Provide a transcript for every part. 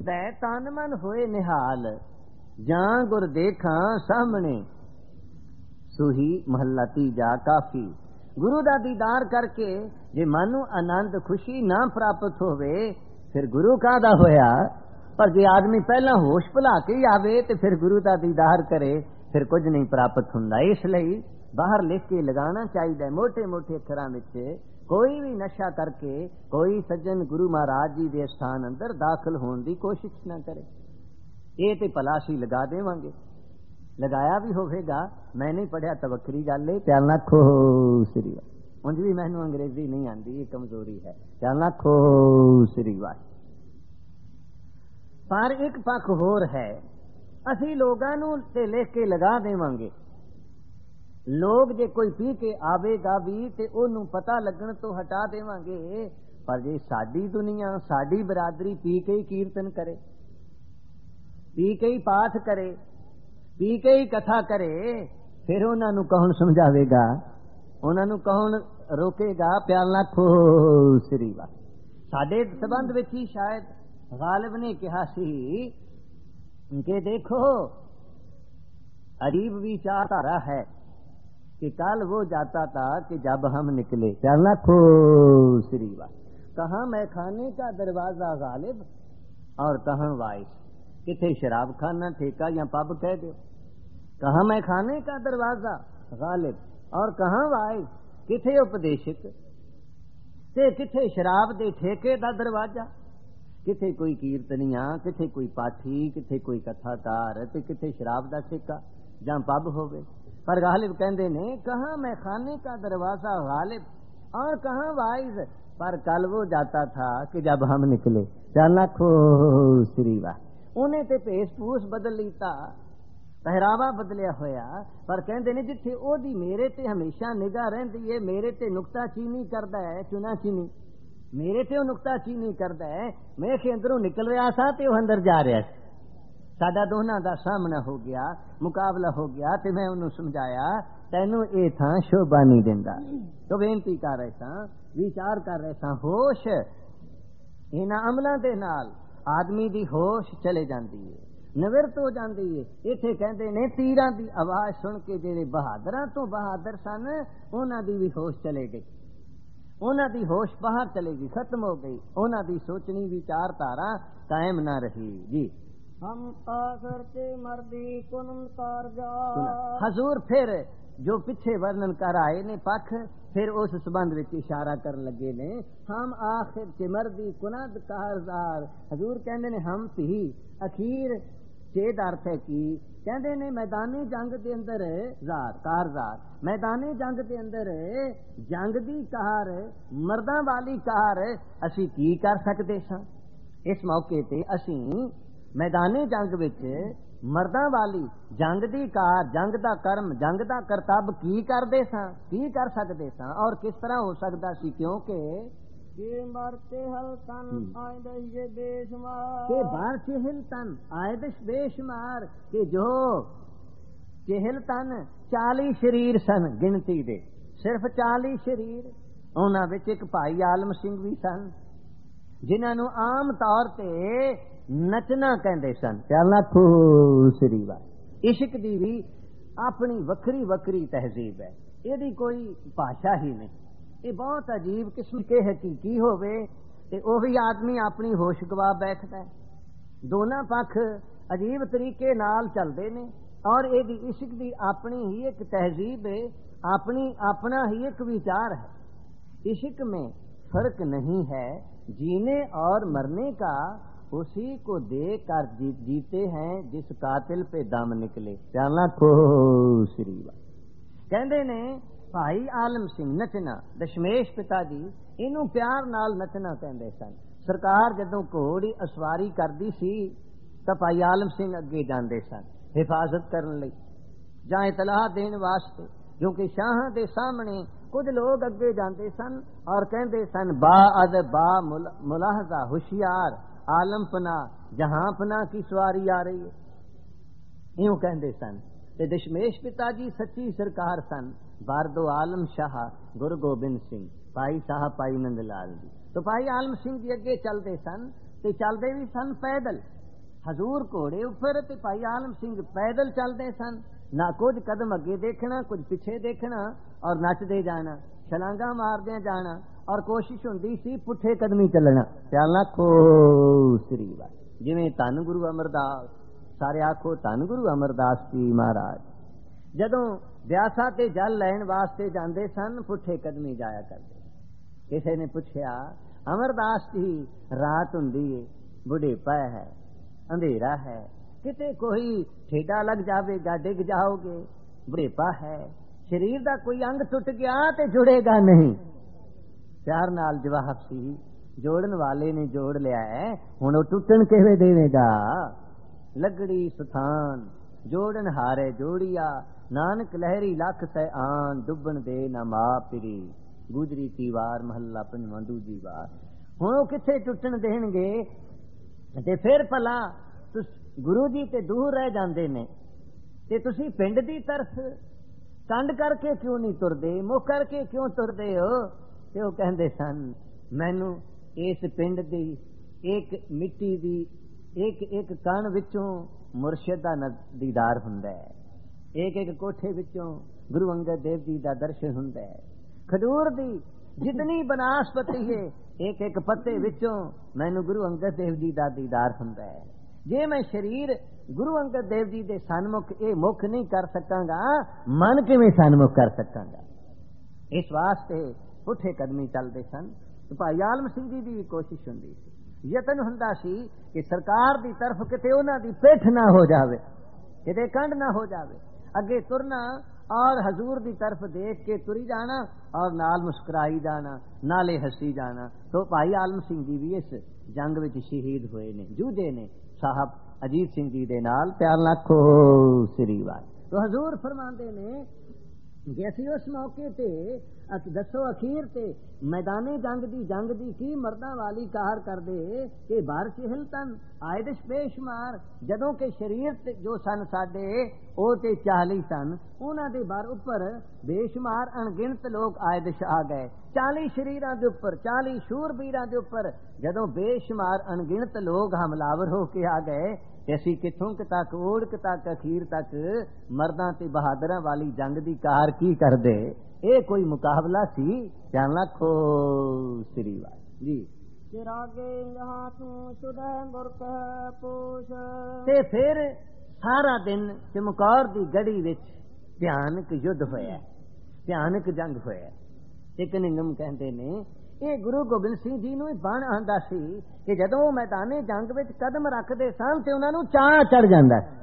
तन मन होए निहाल जां गुर देखा सामने सुही महला तीजा काफी। गुरु दा दीदार करके जे मन नूं आनंद खुशी ना प्राप्त होवे फिर गुरु काहदा होया। पर जे आदमी पहला होश भुला के आवे ते फिर गुरु दा दीदार करे फिर कुछ नहीं प्राप्त हुंदा। इसलिए बाहर लिख के लगाना चाहिए मोटे मोटे अक्षरां विच, कोई भी नशा करके कोई सज्जन गुरु महाराज जी के स्थान अंदर दाखिल होने की कोशिश ना करे। ये तो भला असीं लगा देवांगे, लगाया भी होगा। मैं नहीं पढ़िया तो वक्री गल है। ख्याल रखो श्री वाह। उंज भी मैनू अंग्रेजी नहीं आती, ये कमजोरी है। ख्याल रखो श्री वाह। पर एक पक्ष होर है, असीं लोगां नूं ते लिख के लगा देवांगे। लोग जे कोई पी के आवेगा भी ते ओनू पता लगन तो हटा देवांगे। पर जे साडी दुनिया साडी बरादरी पी के ही कीर्तन करे, पी के ही पाठ करे, पी के ही कथा करे, फिर उन्होंने कौन समझावेगा, उन्होंने कौन रोकेगा। प्यार लाखो श्री वाह। साडे संबंध विच ही शायद गालिब ने कहा सी कि देखो अजीब विचारधारा है कि कल वो जाता था कि जब हम निकले। प्यार लाखो श्री वाह। कहाँ मैखाने का दरवाजा गालिब और कहाँ वाइस, किथे शराब खाना ठेका या पब कह दो। कहाँ मैखाने का दरवाजा गालिब और कहाँ वाइस, किथे उपदेशक ते किथे शराब दे ठेके दा दरवाजा। किथे कोई कीर्तनिया, किथे कोई पाठी, किथे कोई कथाकार ते किथे शराब दा ठेका जां पब होवे। पर गालिब कहंदे ने कहाँ मैखाने का दरवाजा गालिब और कहाँ वाइज, पर कल वो जाता था कि जब हम निकले। चल लाखो श्री वाह। उन्हें ते भेस भूस बदल लीता, पहरावा बदलिया होया, पर कहंदे ने जिथे ओदी मेरे ते हमेशा निगाह रहिंदी है, मेरे ते नुक्ता चीनी करदा है, चुना चीनी मेरे ते नुक्ता चीनी करदा है। मैं के अंदरों निकल रहा था ते वो अंदर जा रहा था। साडा दोनों दा सामना हो गया, मुकाबला हो गया ते मैं उन्होंने समझाया तैनू ये थां शोभा नहीं देंदा। तो बेनती कर रहे सा, विचार कर रहे सा, होश इन्हां अमलों दे नाल आदमी दी होश चले जाती है, निवृत्त हो जाती है। इत्थे कहंदे ने तीरां दी आवाज सुन के जेड़े बहादरां तो बहादुर सन उन्हां दी भी होश चले गई, उन्हां दी होश बाहर चले गई, खत्म हो गई। उन्हां दी सोचनी विचारधारा कायम ना रही। जी हम आखिर के मर्दी कुन कारजा। हजूर फिर जो पीछे वर्णन कर आए ने पख फिर उस संबंध विच इशारा करन लगे ने। हम आखिर के मर्दी कुनद कारजार। हजूर कहंदे ने हम थी अखीर चेद अर्थ है की कहंदे ने मैदानी जंग दे अंदर जार कारजार, मैदानी जंग दे अंदर जंग दी कार मर्दां वाली कार असी की कर सकदे सां। इस मौके ते असी मैदानी जंग विच मर्दां वाली जंग दी कार, जंग दा कर्म, जंग दा करतब की करदे सां, की कर सकदे सां और किस तरह हो सकदा सी। क्योंकि के मरते हल तन आयदश ये बेशुमार, के बार चेहल तन आयदश बेशुमार, के जो चेहल तन 40 शरीर सन गिनती दे, सिर्फ 40 शरीर। उन्हां विच एक भाई आलम सिंह भी सन जिन्हां नूं आम तौर ते नचना कहंदे सन। प्याला श्री वाह। इश्क दी भी अपनी वक्री वक्री तहजीब है, इहदी कोई भाषा ही नहीं। ये बहुत अजीब किस्म के हकीकी होवे ते ओ भी आदमी अपनी होश गवा बैठदा है। दोनों पक्ष अजीब तरीके नाल चलदे ने और इहदी इश्क दी अपनी ही एक तहजीब है, अपना ही एक विचार है। इश्क में फर्क नहीं है जीने और मरने का, उसी को दे कर जीते हैं जिस कातिल पे दम निकले। चलना खो श्री वाह। कहंदे ने भाई आलम सिंह नचना, दशमेश पिता जी इनू प्यार नाल नचना कहंदे सन। सरकार जदों घोड़ी असवारी करदी सी तां भाई आलम सिंह अगे जांदे सन हिफाजत करन लई जां इतलाह देण वास्ते, क्योंकि शाहां दे सामने कुछ लोग अगे जांदे सन और कहंदे सन बा अदब बा मुलाहजा होशियार आलम पना जहां पना की सवारी आ रही है, यूं कहंदे सन। ते दशमेश पिता जी सच्ची सरकार सन, बारदो आलम शाह गुरु गोबिंद सिंह, भाई साहब भाई नंद लाल जी। तो भाई आलम सिंह जी अगे चलते सन ਤੇ ਚੱਲਦੇ ਵੀ ਸਨ ਪੈਦਲ। ਹਜ਼ੂਰ ਘੋੜੇ ਉੱਪਰ ਤੇ ਭਾਈ ਆਲਮ ਸਿੰਘ ਪੈਦਲ ਚੱਲਦੇ ਸਨ। ਨਾ ਕੁਝ ਕਦਮ ਅੱਗੇ ਦੇਖਣਾ, ਕੁਝ ਪਿੱਛੇ ਦੇਖਣਾ, ਔਰ ਨੱਚਦੇ ਜਾਣਾ, ਛਲਾਂਗਾ ਮਾਰਦਿਆਂ ਜਾਣਾ, ਔਰ ਕੋਸ਼ਿਸ਼ ਹੁੰਦੀ ਸੀ ਪੁੱਠੇ ਕਦਮੀ ਚੱਲਣਾ। ਚੱਲ ਆਖੋ ਸ੍ਰੀ ਵਾਹਿਗੁਰੂ। ਜਿਵੇਂ ਧੰਨ ਗੁਰੂ ਅਮਰਦਾਸ, ਸਾਰੇ ਆਖੋ ਧੰਨ ਗੁਰੂ ਅਮਰਦਾਸ ਜੀ ਮਹਾਰਾਜ ਜਦੋਂ ਬਿਆਸਾ ਤੇ ਜਲ ਲੈਣ ਵਾਸਤੇ ਜਾਂਦੇ ਸਨ, ਪੁੱਠੇ ਕਦਮੀ ਜਾਇਆ ਕਰਦੇ। ਕਿਸੇ ਨੇ ਪੁੱਛਿਆ, ਅਮਰਦਾਸ ਜੀ ਰਾਤ ਹੁੰਦੀ ਏ, ਬੁਢੇਪਾ ਹੈ, ਅੰਧੇਰਾ ਹੈ, ਕਿਤੇ ਕੋਈ ਠੇਡਾ ਲੱਗ ਜਾਵੇਗਾ, ਡਿੱਗ ਜਾਓਗੇ, ਬੁਢੇਪਾ ਹੈ, ਸਰੀਰ ਦਾ ਕੋਈ ਅੰਗ ਟੁੱਟ ਗਿਆ ਤੇ ਜੁੜੇਗਾ ਨਹੀਂ। ਪਿਆਰ ਨਾਲ ਜਵਾਬ ਸੀ, ਜੋੜਨ ਵਾਲੇ ਨੇ ਜੋੜ ਲਿਆ ਹੈ, ਹੁਣ ਉਹ ਟੁੱਟਣ ਕਿਵੇਂ ਦੇਵੇਗਾ। ਲੱਗੜੀ ਸਥਾਨ ਜੋੜਨ ਹਾਰੇ ਜੋੜੀਆ, ਨਾਨਕ ਲਹਿਰੀ ਲੱਖ ਸੈ ਆਨ, ਡੁੱਬਣ ਦੇ ਨਾ ਮਾਂ ਪਿਰੀ। ਗੁਜਰੀ ਕੀ ਵਾਰ ਮਹੱਲਾ ਪੰਜਵਾਂ ਦੂਜੀ ਵਾਰ। ਹੁਣ ਉਹ ਕਿੱਥੇ ਟੁੱਟਣ ਦੇਣਗੇ। ਤੇ ਫਿਰ ਭਲਾ ਗੁਰੂ ਜੀ ਤੇ ਦੂਰ ਰਹਿ ਜਾਂਦੇ ਨੇ ਤੇ ਤੁਸੀਂ ਪਿੰਡ ਦੀ ਤਰਫ ਕੰਡ ਕਰਕੇ ਕਿਉਂ ਨਹੀਂ ਤੁਰਦੇ, ਮੁੱਖ ਕਰਕੇ ਕਿਉਂ ਤੁਰਦੇ ਹੋ। ਤੇ ਉਹ ਕਹਿੰਦੇ ਸਨ, ਮੈਨੂੰ ਇਸ ਪਿੰਡ ਦੀ ਇੱਕ ਮਿੱਟੀ ਦੀ ਇੱਕ ਕਣ ਵਿੱਚੋਂ ਮੁਰਸ਼ਿਦ ਦਾ ਦੀਦਾਰ ਹੁੰਦਾ ਹੈ, ਇੱਕ ਕੋਠੇ ਵਿੱਚੋਂ ਗੁਰੂ ਅੰਗਦ ਦੇਵ ਜੀ ਦਾ ਦਰਸ਼ਨ ਹੁੰਦਾ ਹੈ। ਖਡੂਰ ਦੀ ਜਿਤਨੀ ਬਨਾਸਪਤੀ ਹੈ, ਇੱਕ ਪੱਤੇ ਵਿੱਚੋਂ ਮੈਨੂੰ ਗੁਰੂ ਅੰਗਦ ਦੇਵ ਜੀ ਦਾ ਦੀਦਾਰ ਹੁੰਦਾ ਹੈ। ਜੇ ਮੈਂ ਸਰੀਰ ਗੁਰੂ ਅੰਗਦ ਦੇਵ ਜੀ ਦੇ ਸਨਮੁਖ ਇਹ ਮੁਖ ਨਹੀਂ ਕਰ ਸਕਾਂਗਾ, ਮਨ ਕਿਵੇਂ ਸਨਮੁਖ ਕਰ ਸਕਾਂਗਾ। ਇਸ ਵਾਸਤੇ ਪੁੱਠੇ ਕਦਮੀ ਚੱਲਦੇ ਸਨ। ਭਾਈ ਆਲਮ ਸਿੰਘ ਜੀ ਦੀ ਵੀ ਕੋਸ਼ਿਸ਼ ਹੁੰਦੀ ਸੀ, ਯਤਨ ਹੁੰਦਾ ਸੀ ਕਿ ਸਰਕਾਰ ਦੀ ਤਰਫ ਕਿਤੇ ਉਹਨਾਂ ਦੀ ਪਿੱਠ ਨਾ ਹੋ ਜਾਵੇ, ਕਿਤੇ ਕੰਡ ਨਾ ਹੋ ਜਾਵੇ। ਅੱਗੇ ਤੁਰਨਾ ਔਰ ਹਜ਼ੂਰ ਦੀ ਤਰਫ ਦੇਖ ਕੇ ਤੁਰੀ ਜਾਣਾ ਔਰ ਨਾਲ ਮੁਸਕਰਾਈ ਜਾਣਾ, ਨਾਲੇ ਹੱਸੀ ਜਾਣਾ। तो भाई आलम सिंह जी भी इस जंग विच शहीद हुए ने, जूझे ने साहब अजीत सिंह जी दे नाल। प्यार लाखो श्री वाल। तो हजूर फरमांदे ने कि असीं उस मौके ते दसो अखीर ते मैदाने जंग दी की मर्दां वाली कार करदे कि भर चिहल तन आयदिश बेशुमार, जदों के शरीर ते जो सन साडे ओ ते 40 सन, उन्हां दे भर उपर बेशुमार अणगिणत लोग आयदिश आ गए। 40 शरीरां दे उपर 40 शूरबीरां दे उपर जदों बेशुमार अणगिणत लोग हमलावर हो के आ गए ते असीं किथों तक ओढ़ तक अखीर तक मर्दां ते बहादरां वाली जंग दी कार की करदे। ये कोई मुकाबला सी? ध्यान रखो श्री वाल जी। चिरागे यहाँ तू सुदह मुर्क पूछ। ते फिर सारा दिन चमकौर दी गढ़ी विच भयानक युद्ध होया, भयानक जंग होया। एक निंगम कहते ने ये गुरु गोबिंद सिंह जी नूं बण आंदा सी कि जदों मैदाने जंग विच कदम रखदे सन ते उन्हां नूं चाह चढ़ जांदा सी।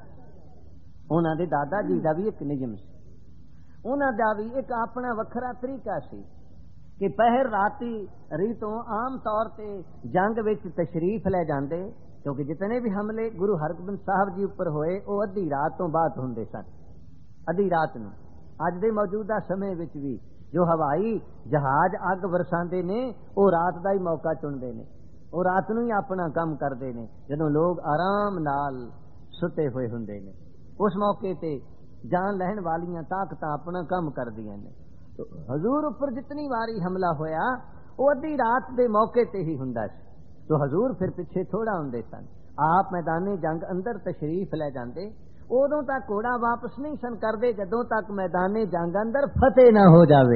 उन्हां दे दादा जी दा भी एक नियम सी, उन्हां दा भी एक अपना वखरा तरीका सी कि पहर राती रीतों आम तौर ते जंग विच तशरीफ ले जांदे, क्योंकि जितने भी हमले गुरु हरगोबिंद साहब जी उपर होए वो अद्धी रात तो बाद हुंदे सन। अद्धी रात नूं अज दे मौजूदा समय विच भी जो हवाई जहाज अग वरसांदे ने वो रात का ही मौका चुनते ने, वो रात नूं ही अपना काम करते ने जदों लोग आराम नाल सुते हुए हुंदे ने। उस मौके ते जान लैण वालियां ताकतां अपना काम करदियां ने। तो हजूर उपर जितनी वारी हमला होया वो अद्धी रात दे मौके ते ही हुंदा सी। तो हजूर फिर पिछे थोड़ा हुंदे सन, आप मैदाने जंग अंदर तशरीफ ले जांदे। उदों तक घोड़ा वापस नहीं सन करते जदों तक मैदाने जंग अंदर फतेह ना हो जावे,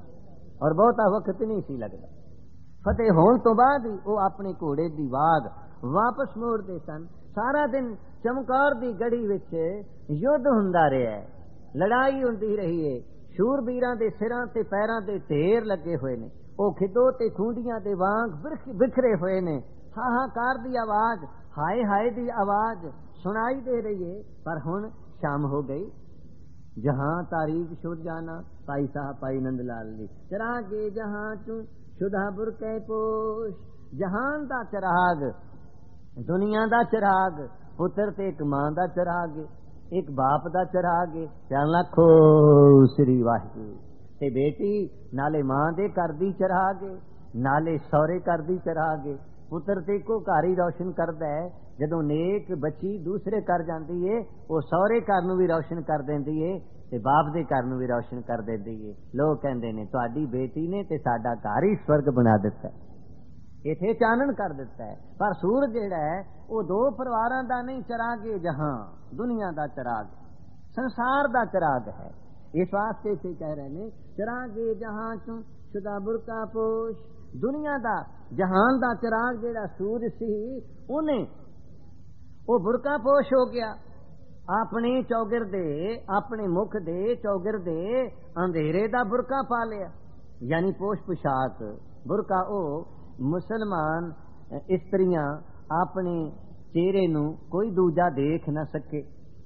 और बहुता वक्त नहीं सी लगता। फतेह होने तो बाद ही वो अपने घोड़े की वाग वापस मोड़ते सन। सारा दिन चमकौर की गढ़ी विच युद्ध हुंदा रहा है, लड़ाई हुंदी रही है। शूरबीरां दे सिरां ते पैरां दे ढेर लगे हुए ने, वो खिदो ते खूंडियां दे वांग बिखरे हुए ने। हाहाकार दी आवाज, हाय हाय दी आवाज सुनाई दे रही है। पर हुण शाम हो गई, जहां तारीफ शुद जाना। भाई साहब भाई नंदलाल जी चरागे जहां तू शुदा बुरके पोश, जहान दा चराग, दुनिया दा चराग, पुत्र ते एक मां दा चराग, एक बाप दा चराग। ध्यान रखो श्री वाहिगुरू। ते बेटी नाले मां दे घर दी चराग, नाले सौरे घर दी चराग। पुत्र ते को घर ही रोशन करदा है, जदों नेक बच्ची दूसरे घर जाती है वो सौरे घर नूं भी रोशन कर देंदी है ते बाप दे घर नूं भी रोशन कर देंदी है। लोग कहंदे ने तुहाडी बेटी ने ते साडा घर ही स्वर्ग बना दिता। इथे चानन कर दिता है। पर सूरज जिहड़ा है वो दो परिवारां दा नहीं, चरागे जहां, दुनिया दा चराग, संसार दा चराग है। इस वास्ते इथे कह रहे ने चरागे जहां चूं शुदा बुरका पोश, दुनिया दा जहान दा चराग जिहड़ा सूरज सी उन्हें वो बुरका पोश हो गया, अपनी चौगिरदे, अपने मुख दे चौगिरदे अंधेरे दा बुरका पा लिया। यानी पोश पोशाक बुरका ओ मुसलमान इस्त्रियां अपने चेहरे नू कोई दूजा देख न सके,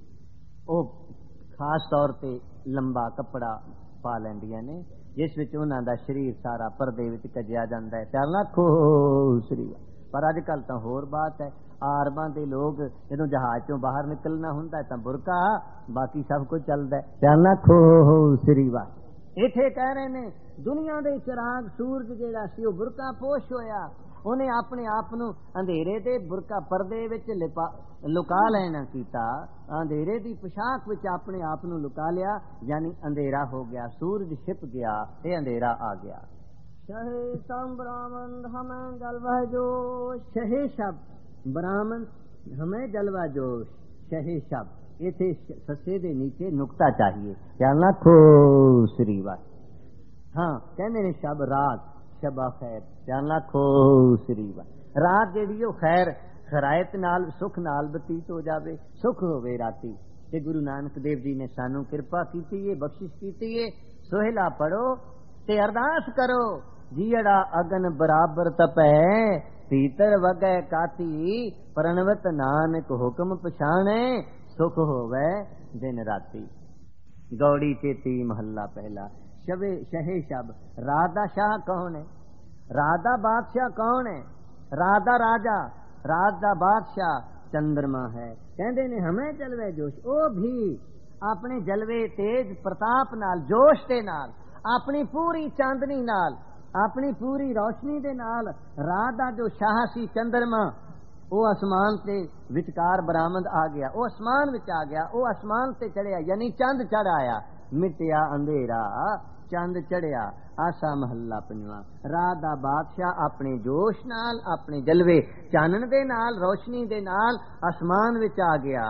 ओ खास तौर पे लंबा कपड़ा पा लैंदियां ने जिस विच उन्हां दा शरीर सारा पर्दे विच कजिया जांदा है। चल ना खो शरीर। पर अजकल तां होर बात है, आरबां दे लोग जदों जहाज चों बाहर निकलना हुंदा है तां बुरका, बाकी सब कुछ चलदा है। चल ना खो शरीर। इथे कह रहे ने दुनिया दे चिराग सूरज जिहड़ा सी ओ बुरका पोश होया, उन्हें अपने आप नू अंधेरे दे बुरका पर्दे विच लुका लेना कीता, अंधेरे दी पोशाक विच अपने आप नू लुका लिया। यानी अंधेरा हो गया, सूरज छिप गया, ये अंधेरा आ गया। शहे सब ब्राह्मण हमें जलवा जोश, शहे शब्द ब्राह्मण हमें जलवा जोश, शहे शब्द इथे सस्से दे नीचे नुक्ता चाहिए, चलना खो श्रीवा। हाँ कहने ने शब रात, शबा खैर, चलना खो श्रीवा। रात जेड़ी ओ खैर खरायत नाल सुख नाल बतीत हो जावे, सुख होवे राती। ते गुरु नानक देव जी ने सानू कृपा कीती है, बख्शिश कीती है। सोहेला पढ़ो ते अरदास करो, जीड़ा अगन बराबर तपै, भीतर वगै काती, प्रणवत नानक हुक्म पछाणे, सुख होवे दिन राती। गौड़ी चेती महला पहला। शहे शब, रात दा शाह कौन है? रात दा बादशाह कौन है? रात दा राजा, रात दा बादशाह चंद्रमा है। कहते ने हमें जलवे जोश, ओ भी अपने जलवे तेज प्रताप नाल, जोश दे नाल, अपनी पूरी चांदनी नाल, अपनी पूरी रोशनी दे नाल रात दा जो शाह सी चंद्रमा, वो आसमान से विचकार बरामद आ गया, वो आसमान विच आ गया, वो आसमान से चढ़िया, यानी चंद चढ़ आया। मिटिया अंधेरा चंद चढ़िया। आसा महला पंजवा। रात दा बादशाह अपने जोश नाल, अपने जलवे चानन दे नाल, रोशनी दे नाल आसमान विच आ गया।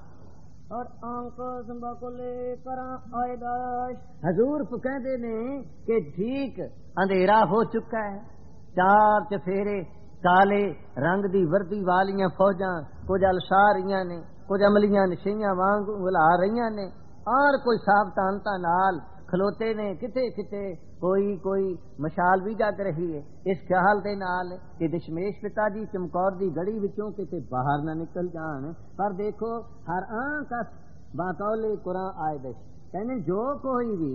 और आंख बकुले करा आयदाश, हजूर कहते ने कि ठीक अंधेरा हो चुका है। चार चफेरे काले रंग दी वर्दी वालियां फौजां कुछ अलसा रही ने, कुछ अमलियां नशियां वांग बुला रही ने, और कोई सावधानता नाल खलोते ने। किते किते कोई मशाल भी जग रही है, इस ख्याल दे नाल कि दशमेश पिता जी चमकौर दी गड़ी विचों किते बाहर ना निकल जान। पर देखो हर आंख बाकौले कुरान आए दश, कहने जो कोई भी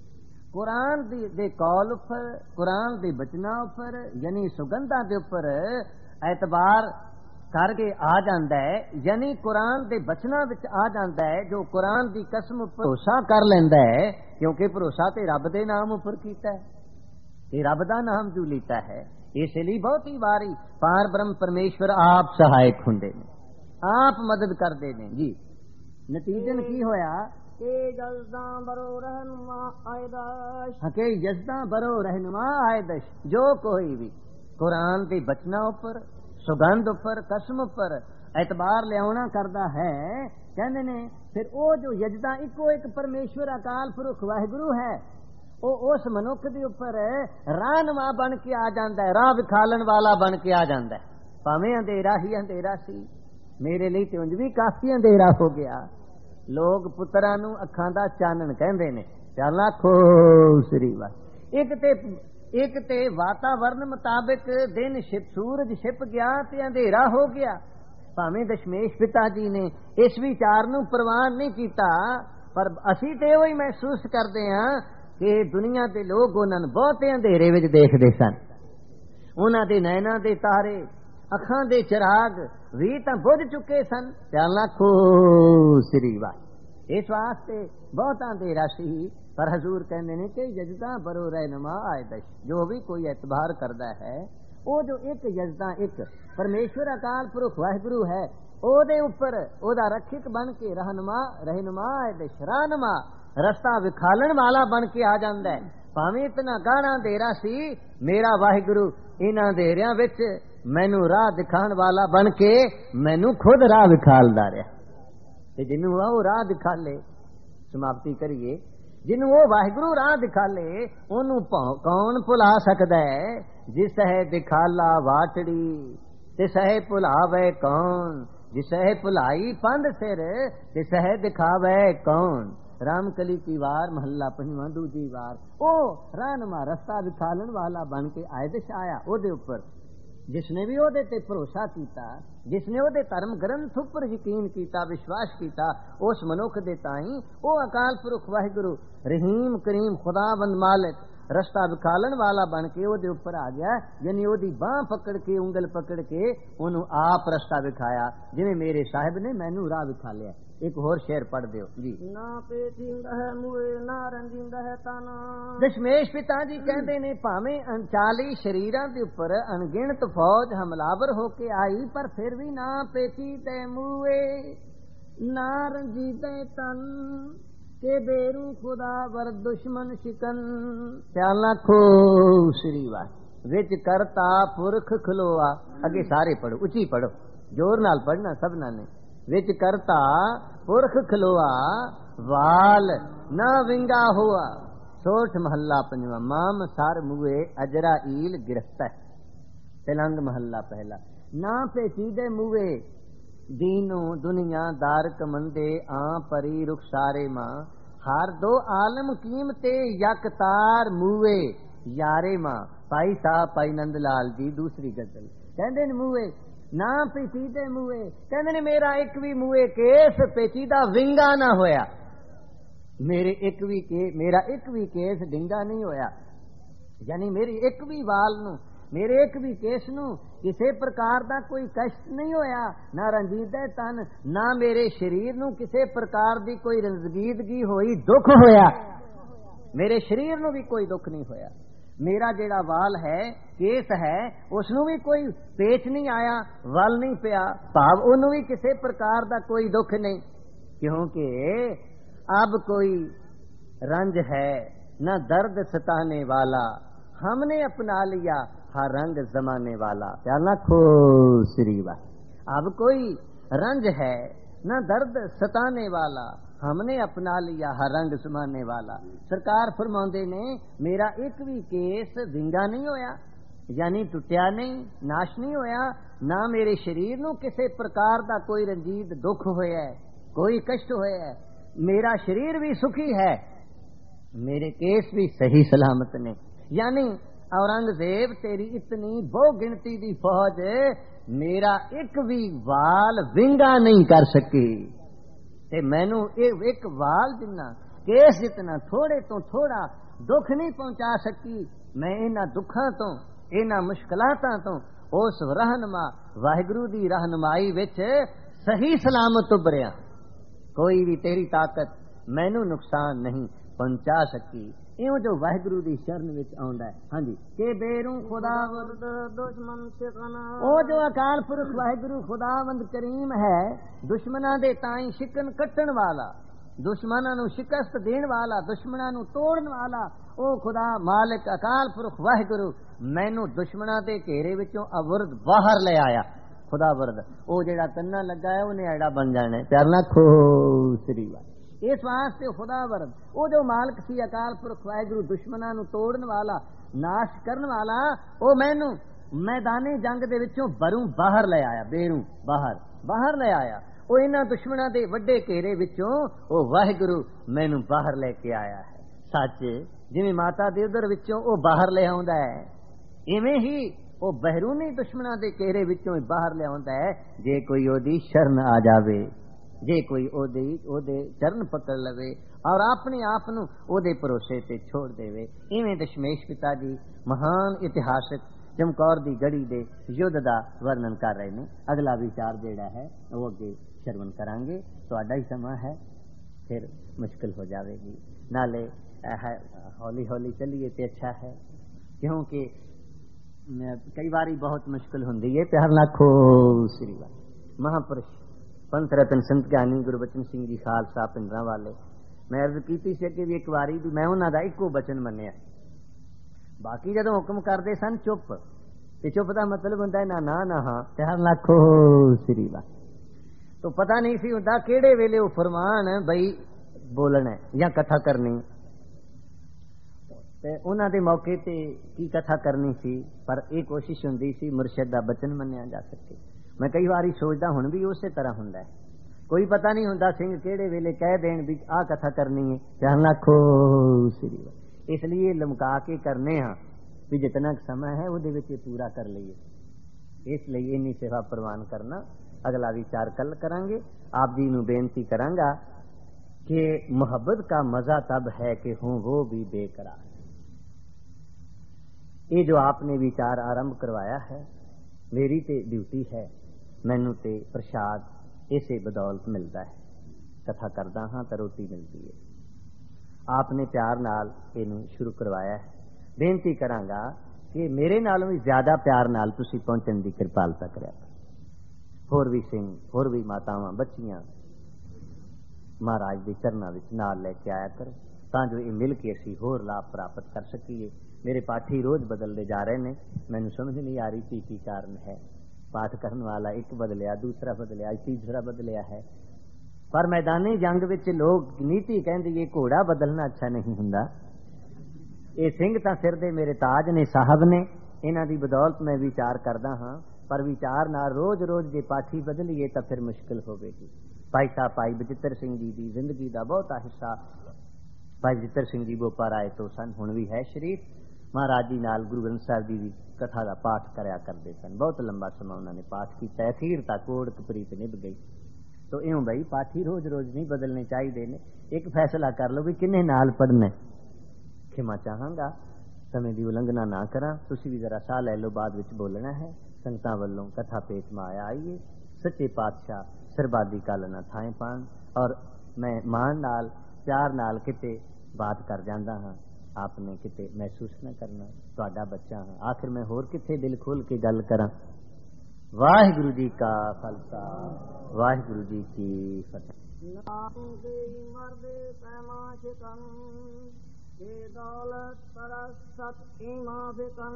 कुरान दे कौल उपर, कुरान दे बचना उपर, यानी सुगंधा दे उपर एतबार करके आ जाता है, यानी कुरान दे बचना विच आ जाता है, जो कुरान दी कसम उपर भरोसा कर लेंदा है, क्योंकि भरोसा ते रब दे नाम उपर कीता है, ते रब दा नाम जो लीता है। इसलिए बहुत ही बारी पार ब्रह्म परमेश्वर आप सहायक हुंदे ने, आप मदद करते ने जी। नतीजन की होया के जज़दा बरो रहनुमा आयदाश, के जज़दा बरो रहनुमा आयदश। जो कोई भी कुरान दे बचना उपर, सुगंध उपर, कसम उपर एतबार लियाना करता है, कहते ने फिर वो जो यजदा इको एक परमेश्वर अकाल पुरख वाहिगुरु है, वो उस मनुख के उपर राहनुमा बन के आ जाता है, राह विखालन वाला बन के आ जाता है। भावें अंधेरा ही अंधेरा सी, मेरे लिए तो उंज भी काफी अंधेरा हो गया। लोग पुत्रा नू अखां दा चानन कहंदे ने, चल आखो श्री वाह। एक ते वातावरण मुताबिक दिन सूरज छिप गया ते अंधेरा हो गया। भावें दशमेश पिता जी ने इस विचार नू प्रवान नहीं किया, पर असी ते वही महसूस करते हैं कि दुनिया के लोग उन्होंने बहुते अंधेरे विच देखते सन। उन्हां दे नैना दे तारे, अखां दे चिराग भी तां बुझ चुके सन। चल आखो श्री वाह। इस वास्ते बहुत अंधेरा सी, पर हजूर कहते हैं कि यजदा बरो रहनुमा आयदश। जो भी कोई एतबार करता है, वो जो एक यजदा एक परमेश्वर अकाल पुरख वाहिगुरु है, ओदे उपर ओदा रक्षक बन के रहनुमा आयदश, राहनुमा रस्ता विखालन वाला बन के आ जाता है। ਭਾਵੇਂ ਇਤਨਾ ਗਾਣਾ ਦੇਰਾ ਸੀ, ਮੇਰਾ ਵਾਹਿਗੁਰੂ ਇਹਨਾਂ ਦੇਰਿਆਂ ਵਿੱਚ ਮੈਨੂੰ ਰਾਹ ਦਿਖਾਣ ਵਾਲਾ ਬਣ ਕੇ ਮੈਨੂੰ ਖੁਦ ਰਾਹ ਵਿਖਾਲਦਾ ਰਿਹਾ। ਤੇ ਜਿਹਨੂੰ ਉਹ ਰਾਹ ਦਿਖਾਲੇ, ਸਮਾਪਤੀ ਕਰੀਏ, ਜਿਹਨੂੰ ਉਹ ਵਾਹਿਗੁਰੂ ਰਾਹ ਦਿਖਾਲੇ ਉਹਨੂੰ ਕੌਣ ਭੁਲਾ ਸਕਦਾ ਹੈ। ਜਿਸ ਹੈ ਦਿਖਾਲਾ ਵਾਟੜੀ ਤਿਸ ਹੈ ਭੁਲਾਵੇ ਕੌਣ, ਜਿਸ ਹੈ ਭੁਲਾਈ ਪੰਧ ਸਿਰ ਤਿਸ ਹੈ ਦਿਖਾਵੇ ਕੌਣ। ਰਾਮਕਲੀ ਕੀ ਵਾਰ ਮਹੱਲਾ ਪੰਜਵਾਂ ਦੂਜੀ ਵਾਰ ਉਹ ਰਾਹਨੁਮਾ ਰਸਤਾ ਵਿਖਾਲਣ ਵਾਲਾ ਬਣ ਕੇ ਆਇਦਸ਼ ਆਇਆ ਉਹਦੇ ਉੱਪਰ। ਜਿਸਨੇ ਵੀ ਉਹਦੇ ਤੇ ਭਰੋਸਾ ਕੀਤਾ, ਜਿਸਨੇ ਉਹਦੇ ਧਰਮ ਗ੍ਰੰਥ ਉੱਪਰ ਯਕੀਨ ਕੀਤਾ, ਵਿਸ਼ਵਾਸ ਕੀਤਾ, ਉਸ ਮਨੁੱਖ ਦੇ ਤਾਈਂ ਉਹ ਅਕਾਲ ਪੁਰਖ ਵਾਹਿਗੁਰੂ ਰਹੀਮ ਕਰੀਮ ਖੁਦਾਵੰਦ ਮਾਲਿਕ ਰਸਤਾ ਵਿਖਾਲਣ ਵਾਲਾ ਬਣ ਕੇ ਉਹਦੇ ਉੱਪਰ ਆ ਗਿਆ। ਯਾਨੀ ਉਹਦੀ ਬਾਂਹ ਪਕੜ ਕੇ, ਉਂਗਲ ਪਕੜ ਕੇ ਉਹਨੂੰ ਆਪ ਰਸਤਾ ਵਿਖਾਇਆ, ਜਿਵੇਂ ਮੇਰੇ ਸਾਹਿਬ ਨੇ ਮੈਨੂੰ ਰਾਹ ਵਿਖਾਲਿਆ। ਇੱਕ ਹੋਰ ਸ਼ੇਰ ਪੜ੍ਹ ਦਿਓ ਜੀ। ਨਾ ਪੇਚੀਂਦਾ ਹੈ ਮੂਏ ਨਾ ਰੰਜਿੰਦਾ ਹੈ ਤਨ। ਦਸ਼ਮੇਸ਼ ਪਿਤਾ ਜੀ ਕਹਿੰਦੇ ਨੇ ਭਾਵੇਂ 39 ਸ਼ਰੀਰਾਂ ਦੇ ਉੱਪਰ ਅਣਗਿਣਤ ਫੌਜ ਹਮਲਾਵਰ ਹੋ ਕੇ ਆਈ, ਪਰ ਫਿਰ ਵੀ ਨਾ ਪੇਚੀਦੇ ਮੂਏ ਨਾ ਰੰਜੀਦੇ ਤਨ ਕੇ ਬੇਰੂ ਖੁਦਾ ਵਰ ਦੁਸ਼ਮਨ ਸ਼ਿਕਨ। ਧਿਆਨ ਰੱਖੋ ਸ੍ਰੀ ਵਾਹਿ ਵਿੱਚ ਕਰਤਾ ਪੁਰਖ ਖਲੋਆ। ਅੱਗੇ ਸਾਰੇ ਪੜੋ, ਉੱਚੀ ਪੜੋ, ਜ਼ੋਰ ਨਾਲ ਪੜਨਾ ਸਭਨਾਂ ਨੇ। ਵਿੱਚ ਕਰਤਾ ਪੁਰਖ ਖਲੋਆ ਵਾਲ ਨਾ ਵਿੰਗਾ ਹੋਆ। ਸੋਠ ਮਹੱਲਾ ਪੰਜਵਾਂ। ਮਾਮ ਸਰ ਮੂਏ ਅਜਰਾ ਈਲ ਗਿਰਫਤ। ਤਿਲੰਗ ਮਹੱਲਾ ਪਹਿਲਾ। ਨਾ ਪੇਚੀਦੇ ਮੂਏ दीनो दुनिया दारक मंदे आ परी रुखसारे मां हर दो आलम कीमते यकतार मूए यारे मां। भाई साहब भाई नंद लाल जी दूसरी गजल कहते ने मूए ना पेचीदे मूए, कहते ने मेरा एक भी मूए केस पेचीदा विंगा ना होया। मेरा एक भी केस डिंगा नहीं होया, यानी मेरी एक भी वाल नू मेरे एक भी केस नू किसी प्रकार का कोई कष्ट नहीं होया, ना रंजीदा तन ना मेरे शरीर नू किसी प्रकार की कोई रंजीदगी होई, दुख होया। मेरे शरीर नू भी कोई दुख नहीं होया। मेरा जेड़ा वाल है केस है उसनू भी कोई पेच नहीं आया, वल नहीं पिया, भाव उन्होंने भी किसी प्रकार का कोई दुख नहीं, क्योंकि अब कोई रंज है न दर्द सताने वाला, हमने अपना लिया हर रंग जमाने वाला। प्याला खो श्रीवा। अब कोई रंज है न दर्द सताने वाला, हमने अपना लिया हर रंग जमाने वाला। सरकार फरमाते ने मेरा एक भी केस विंगा नहीं होया, यानी टुटिया नहीं, नाश नहीं होया, ना मेरे शरीर नू किसी प्रकार का कोई रंजीत दुख होया है, कोई कष्ट होया है। मेरा शरीर भी सुखी है, मेरे केस भी सही सलामत ने। यानी औरंगजेब तेरी इतनी बहु गिनती दी फौज मेरा एक भी वाल विंगा नहीं कर सकी, ते मैनू एक वाल जिन्ना केस जितना थोड़े तो थोड़ा दुख नहीं पहुंचा सकी। मैं इन्हां दुखां तो इन्हां मुश्किलातां तो उस रहनुमा वाहिगुरू दी रहनुमाई विच सही सलामत उभरिया। कोई भी तेरी ताकत मैनू नुकसान नहीं पहुंचा सकी। इं जो वाहिगुरू दी शरण विच आउंदा है। हाँ जी। के बेरू खुदावंद दुश्मन शिकना, ओ जो अकाल पुरख वाहिगुरू खुदावंद करीम है दुश्मना दे ताई शिकन कट्टन वाला, दुश्मना नू शिकस्त देण वाला, दुश्मना नू तोड़न वाला ओ खुदा मालिक अकाल पुरख वाहिगुरू मैनू दुश्मना दे घेरे विचों अवरद बाहर ले आया। खुदा वरद ओ जेड़ा तन्ना लगा है उन्हें एड़ा बन जाना है। प्यार ना खो श्री वाह। इस वास्ते खुदा वरद वो जो मालिक सी अकाल पुरख वाहिगुरू दुश्मना नू तोड़न वाला, नाश करन वाला, ओ मैनू मैदाने जंग दे विचों बरू बाहर ले आया, बेरू बाहर ले आया। ओ इन्हां दुश्मना दे वड्डे घेरे विचों ओ वाहिगुरू मैनू बाहर लेके आया है। सच जिवें माता दे उदर विचों ओ बाहर ले आउंदा है, इवें ही ओ बहरूनी दुश्मना दे घेरे विचों बाहर ले आउंदा है। जे कोई ओदी शरण आ जावे, जे कोई ओदे चरण पकड़ लवे और अपने आप नू ओदे भरोसे ते छोड़ देवे। इवें दशमेश पिता जी महान इतिहासक चमकौर दी गढ़ी दे युद्ध दा वर्णन कर रहे ने। अगला विचार जेड़ा है वो अगे श्रवण करांगे। तुहाडा ही समा है, फिर मुश्किल हो जाएगी। नाले हौली हौली चलिए ते अच्छा है, क्योंकि कई बारी बहुत मुश्किल हुंदी है। प्यार लाखो श्री वाह। महापुरुष पंथ रतन संत ज्ञानी गुरबचन सिंह जी खालसा पिंडरां वाले, मैं अर्ज की सी कि भी एक बारी भी मैं उन्हां दा इक्को बचन मन्निया बाकी जदों हुक्म करते सन चुप, ते चुप का मतलब होंदा है ना ना ना हाँ ते हर लाखो श्री वाह। तो पता नहीं सी होंदा किहड़े वेले वो फरमान बई बोलना या कथा करनी, ते उन्हां दे मौके ते की कथा करनी सी, पर यह कोशिश हुंदी सी मुरशद दा बचन मन्निया जा सके। मैं कई बारी सोचदा हुण भी उसे तरह हुंदा है, कोई पता नहीं हुंदा सिंह किहड़े वेले कह देण भी आ कथा करनी है ते हर लाखो श्री वाह। इसलिए लमका के करने हाँ भी जितना समय है वो पूरा कर लीए। इसलिए इन्नी सेवा प्रवान करना। अगला विचार कल करांगे। आप जी नूं बेनती करांगा कि मोहब्बत का मजा तब है कि हूं वो भी बेकरार। ये जो आपने विचार आरंभ करवाया है, मेरी ते ड्यूटी है, मैनू ते प्रसाद इसे बदौलत मिलता है। कथा करदा हाँ तो रोटी मिलती है। आपने प्यार नाल इनू शुरू करवाया है। बेनती करांगा कि मेरे नालों भी ज्यादा प्यार नाल तुसी पहुंचण दी कृपालता करिया। होर भी सिंह, होर भी मातावां, बच्चियां महाराज दे चरनां विच नाल लैके आया करो, तां जो ये मिल के असीं होर लाभ प्राप्त कर सकीए। मेरे पाठी रोज बदलते जा रहे हैं, मैनू समझ नहीं आ रही की कारण है। पाठ करने वाला एक बदलिया, दूसरा बदलिया, तीसरा बदलिया है, पर मैदानी जंग विच लोग नीति कहते ये घोड़ा बदलना अच्छा नहीं हुंदा। ये सिंह तां सिर दे मेरे ताज ने, साहब ने, इन्हां दी बदौलत मैं विचार करदा हाँ, पर विचार नाल रोज रोज जे पाठी बदलीए तो फिर मुश्किल होवेगी। भाई साहब भाई बचित्र सिंह जी की जिंदगी का बहुता हिस्सा भाई बचित्र सिंह जी बोपा राय तो सन, हुण भी है शरीफ। महाराज जी नाल गुरु ग्रंथ साहिब जी की कथा का पाठ करया करते सन, बहुत लंबा समय उन्होंने पाठ किया, अखीर तक ओढ़ प्रीत निभ गई। तो इउं बई पाठी रोज रोज नहीं बदलने चाहिए ने। एक फैसला कर लो भी किन्ने नाल पढ़ना। खिमा चाहांगा, समय की उलंघना ना करा, तुसी भी जरा साह लै लो, बाद विच बोलना है। संगतां वल्लों कथा पेश माया आईए। सच्चे पातशाह सरबादी कल ना थाए पान। और मैं मान नाल प्यार नाल किते बात कर जांदा हाँ, आपने किते महसूस न करना, तुहाडा बच्चा हाँ। आखिर मैं होर किथे दिल खोल के गल करां। वाहिगुरु जी का खालसा, वाहिगुरु जी की फतेह। दौलत परसत ईमाफिकन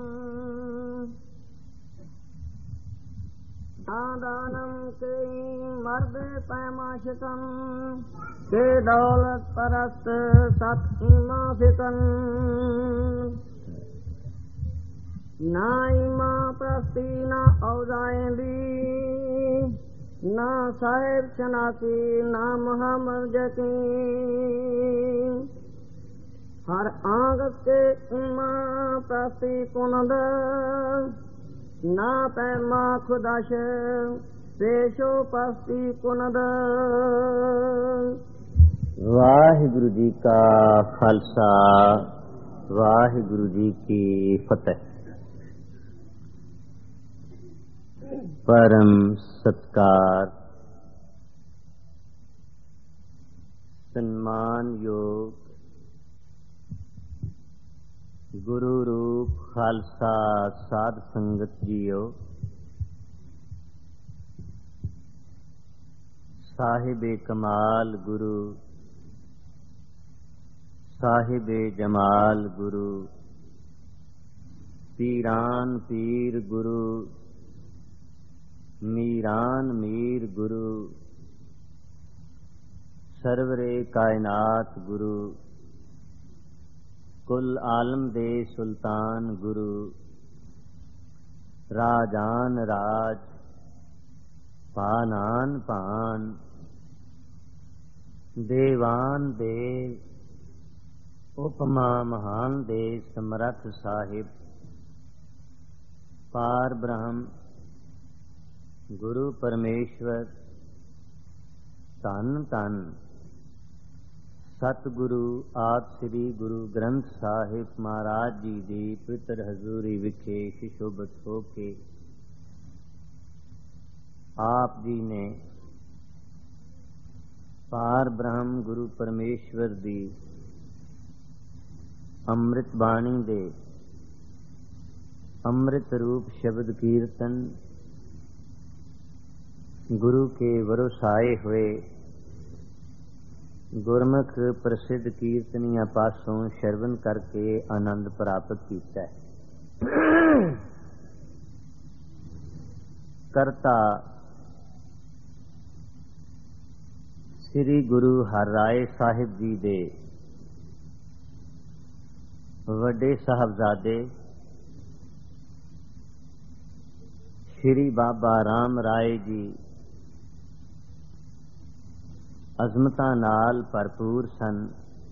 दानम के मर्द पैमाशिकन के दौलत परस्त सत ईमाफिकन ना ईमा प्रस्ती ना औजाएंदी ना साहिब शनासी ना मोहम्मद यकीन हर आंग के इमा प्रस्ती कुनद ना पैमा खुदाश पेशो पस्ती कुनद। वाहिगुरु जी का खालसा, वाहिगुरु जी की फतेह। परम सत्कार सम्मान योग गुरु रूप खालसा साध संगत जीओ, साहिबे कमाल गुरु, साहिबे जमाल गुरु, पीरान पीर गुरु, मीरान मीर गुरु, सरवरे कायनात गुरु, कुल आलम दे सुल्तान गुरु, राजान राज, पानान पान, देवान देव, उपमा महान दे समरथ साहिब, पार ब्रह्म गुरु परमेश्वर, धन धन सतगुरु आद श्री गुरु ग्रंथ साहिब महाराज जी की पवित्र हजूरी विखे सुशोभित होके आप जी ने पार ब्रह्म गुरु परमेश्वर दी अमृत बाणी दे अमृत रूप शब्द कीर्तन गुरु के वरोसाए हुए ਗੁਰਮੁਖ ਪ੍ਰਸਿੱਧ ਕੀਰਤਨੀਆਂ ਪਾਸੋਂ ਸ਼ਰਵਨ ਕਰਕੇ ਆਨੰਦ ਪ੍ਰਾਪਤ ਕੀਤਾ ਹੈ। ਕਰਤਾ ਸ੍ਰੀ ਗੁਰੂ ਹਰਿਰਾਏ ਸਾਹਿਬ ਜੀ ਦੇ ਵੱਡੇ ਸਾਹਿਬਜ਼ਾਦੇ ਸ੍ਰੀ ਬਾਬਾ ਰਾਮ ਰਾਏ ਜੀ ਅਜ਼ਮਤਾਂ ਨਾਲ ਭਰਪੂਰ ਸਨ,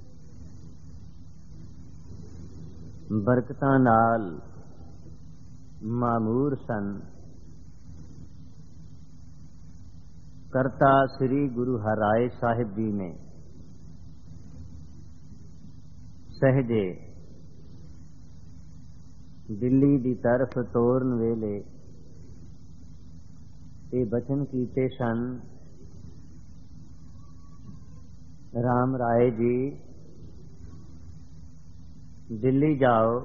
ਬਰਕਤਾਂ ਨਾਲ ਮਾਮੂਰ ਸਨ। ਕਰਤਾ ਸ੍ਰੀ ਗੁਰੂ ਹਰਿਰਾਏ ਸਾਹਿਬ ਜੀ ਨੇ ਸਹਿਜੇ ਦਿੱਲੀ ਦੀ ਤਰਫ ਤੋਰਨ ਵੇਲੇ ਇਹ ਬਚਨ ਕੀਤੇ ਸਨ, ਰਾਮ ਰਾਏ ਜੀ ਦਿੱਲੀ ਜਾਓ,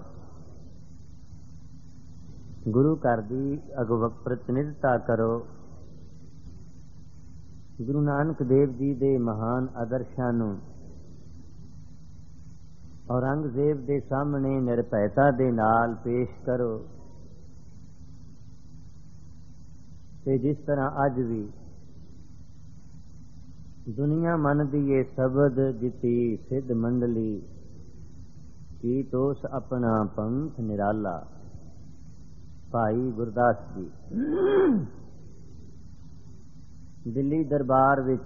ਗੁਰੂ ਘਰ ਦੀ ਅਗਵਾਈ ਪ੍ਰਤਿਨਿਧਤਾ ਕਰੋ, ਗੁਰੂ ਨਾਨਕ ਦੇਵ ਜੀ ਦੇ ਮਹਾਨ ਆਦਰਸ਼ਾਂ ਨੂੰ ਔਰੰਗਜ਼ੇਬ ਦੇ ਸਾਹਮਣੇ ਨਿਰਭੈਤਾ ਦੇ ਨਾਲ ਪੇਸ਼ ਕਰੋ। ਤੇ ਜਿਸ ਤਰ੍ਹਾਂ ਅੱਜ ਵੀ ਦੁਨੀਆ ਮੰਨਦੀ ਏ ਸ਼ਬਦ ਜਿਤੀ ਸਿੱਧ ਮੰਡਲੀ ਕੀ ਤੋਸ ਆਪਣਾ ਪੰਥ ਨਿਰਾਲਾ, ਭਾਈ ਗੁਰਦਾਸ ਜੀ। ਦਿੱਲੀ ਦਰਬਾਰ ਵਿੱਚ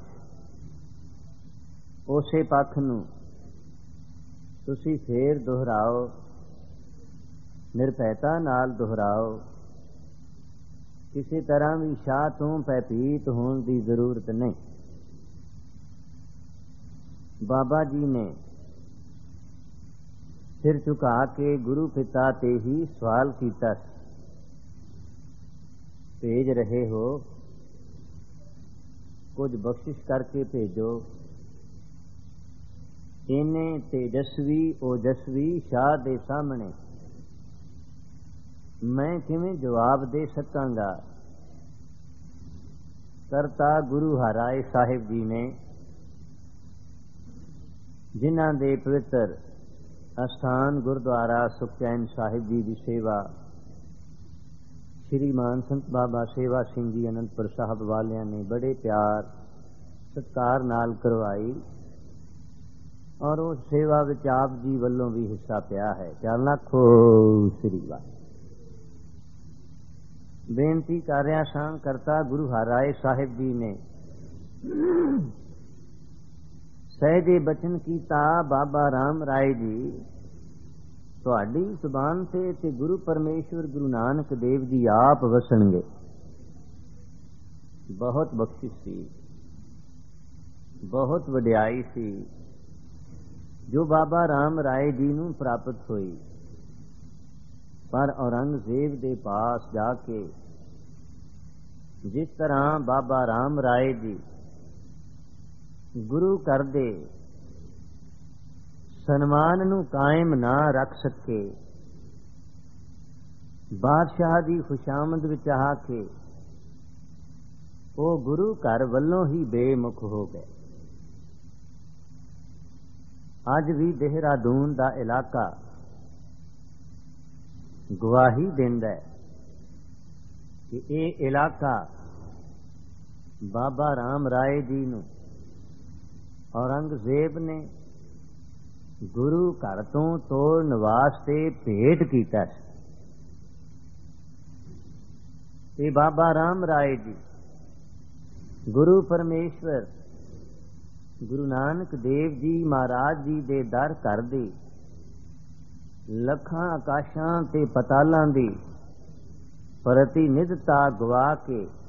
ਉਸੇ ਪੱਖ ਨੂੰ ਤੁਸੀਂ ਫੇਰ ਦੁਹਰਾਓ, ਨਿਰਭੈਤਾ ਨਾਲ ਦੁਹਰਾਓ। ਕਿਸੇ ਤਰ੍ਹਾਂ ਵੀ ਸ਼ਾਹ ਤੋਂ ਭੈਭੀਤ ਹੋਣ ਦੀ ਜ਼ਰੂਰਤ ਨਹੀਂ। ਬਾਬਾ ਜੀ ਨੇ ਸਿਰ ਝੁਕਾ ਕੇ ਗੁਰੂ ਪਿਤਾ ਤੇ ਹੀ ਸਵਾਲ ਕੀਤਾ, ਭੇਜ ਰਹੇ ਹੋ, ਕੁਝ ਬਖਸ਼ਿਸ਼ ਕਰਕੇ ਭੇਜੋ। ਇੰਨੇ ਤੇਜਸਵੀ ਓਜਸਵੀ ਸ਼ਾਹ ਦੇ ਸਾਹਮਣੇ ਮੈਂ ਕਿਵੇਂ ਜਵਾਬ ਦੇ ਸਕਾਂਗਾ। ਕਰਤਾ ਗੁਰੂ ਹਰਿਰਾਏ ਸਾਹਿਬ ਜੀ ਨੇ ਜਿਨ੍ਹਾਂ ਦੇ ਪਵਿੱਤਰ ਅਸਥਾਨ ਗੁਰਦੁਆਰਾ ਸੁਖਚੈਨ ਸਾਹਿਬ ਜੀ ਦੀ ਸੇਵਾ ਸ਼੍ਰੀ ਮਾਨ ਸੰਤ ਬਾਬਾ ਸੇਵਾ ਸਿੰਘ ਜੀ ਅਨੰਦਪੁਰ ਸਾਹਿਬ ਵਾਲਿਆਂ ਨੇ ਬੜੇ ਪਿਆਰ ਸਤਿਕਾਰ ਨਾਲ ਕਰਵਾਈ, ਔਰ ਉਸ ਸੇਵਾ ਵਿੱਚ ਆਪ ਜੀ ਵੱਲੋਂ ਵੀ ਹਿੱਸਾ ਪਿਆ ਹੈ। ਚੱਲ ਲੱਖੋ ਸ੍ਰੀ ਵਾਹਿਗੁਰੂ। ਬੇਨਤੀ ਕਰ ਰਿਹਾ ਸਾਂ, ਕਰਤਾ ਗੁਰੂ ਹਰਿਰਾਏ ਸਾਹਿਬ ਜੀ ਨੇ ਸਹਿਜੇ ਬਚਨ ਕੀਤਾ, ਬਾਬਾ ਰਾਮ ਰਾਏ ਜੀ ਤੁਹਾਡੀ ਜ਼ੁਬਾਨ ਤੇ ਗੁਰੂ ਪਰਮੇਸ਼ਵਰ ਗੁਰੂ ਨਾਨਕ ਦੇਵ ਜੀ ਆਪ ਵਸਣਗੇ। ਬਹੁਤ ਬਖਸ਼ਿਸ਼ ਸੀ, ਬਹੁਤ ਵਡਿਆਈ ਸੀ ਜੋ ਬਾਬਾ ਰਾਮ ਰਾਏ ਜੀ ਨੂੰ ਪ੍ਰਾਪਤ ਹੋਈ। ਪਰ ਔਰੰਗਜ਼ੇਬ ਦੇ ਪਾਸ ਜਾ ਕੇ ਜਿਸ ਤਰ੍ਹਾਂ ਬਾਬਾ ਰਾਮ ਰਾਏ ਜੀ ਗੁਰੂ ਘਰ ਦੇ ਸਨਮਾਨ ਨੂੰ ਕਾਇਮ ਨਾ ਰੱਖ ਸਕੇ, ਬਾਦਸ਼ਾਹ ਦੀ ਖੁਸ਼ਾਮਦ ਵਿੱਚ ਆ ਕੇ ਉਹ ਗੁਰੂ ਘਰ ਵੱਲੋਂ ਹੀ ਬੇਮੁਖ ਹੋ ਗਏ। ਅੱਜ ਵੀ ਦੇਹਰਾਦੂਨ ਦਾ ਇਲਾਕਾ ਗਵਾਹੀ ਦਿੰਦਾ ਹੈ ਕਿ ਇਹ ਇਲਾਕਾ ਬਾਬਾ ਰਾਮ ਰਾਏ ਜੀ ਨੂੰ ਔਰੰਗਜ਼ੇਬ ਨੇ ਗੁਰੂ ਘਰ ਤੋਂ ਤੋੜਨ ਵਾਸਤੇ ਭੇਟ ਕੀਤਾ ਸੀ। ਤੇ ਬਾਬਾ ਰਾਮ ਰਾਏ ਜੀ ਗੁਰੂ ਪਰਮੇਸ਼ਵਰ ਗੁਰੂ ਨਾਨਕ ਦੇਵ ਜੀ ਮਹਾਰਾਜ ਜੀ ਦੇ ਦਰ ਘਰ ਦੀ ਲੱਖਾਂ ਆਕਾਸ਼ਾਂ ਤੇ ਪਤਾਲਾਂ ਦੀ ਪ੍ਰਤੀਨਿਧਤਾ ਗਵਾ ਕੇ